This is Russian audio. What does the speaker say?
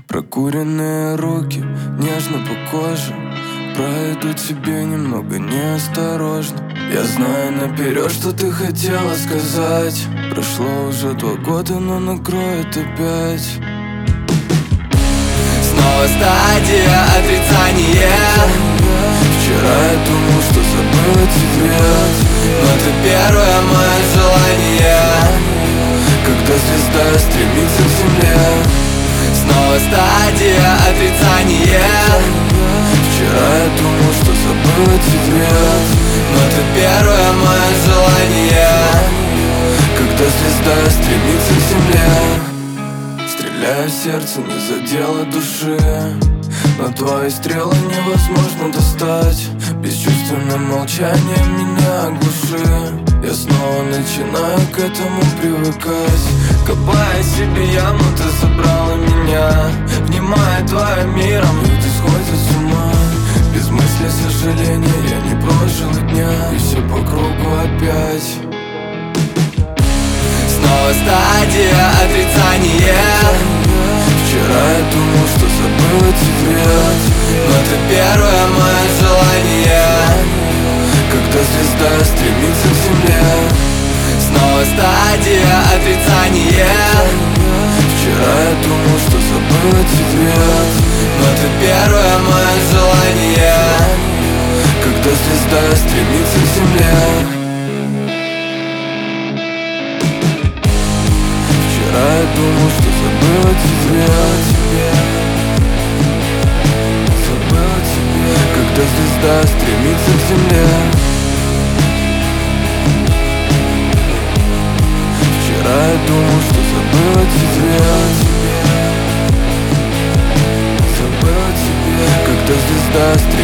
Прокуренные руки нежно по коже пройдут тебе немного неосторожно. Я знаю наперед, что ты хотела сказать. Прошло уже 2 года, но накроет опять. Снова стадия отрицания. Вчера я думал, что забыл тебя, но ты первое мое желание, когда звезда стремится к земле. Снова стадия отрицания. Вчера я думал, что забыл тебя, но ты первое мое желание, когда звезда стремится к земле. Стреляя в сердце, не задела души, но твои стрелы невозможно достать. Бесчувственным молчанием меня оглуши. Я снова начинаю к этому привыкать. Копая себе яму, ты забрала меня. Внимая твоим миром, люди сходят с ума. Без мысли сожаления я не прожил и дня, и все по кругу опять. Снова стадия отрицания. Вчера я думал, что забыл тебя, но ты первое мое желание, когда звезда стремится к земле. Снова стадия отрицания. Вчера я думал, что забыл тебя, но ты первое мое желание, когда звезда стремится к земле. Вчера я думал, что забыл тебя, когда звезда стремится к земле. Вчера я думал, что забыл тебя, когда звезда стремится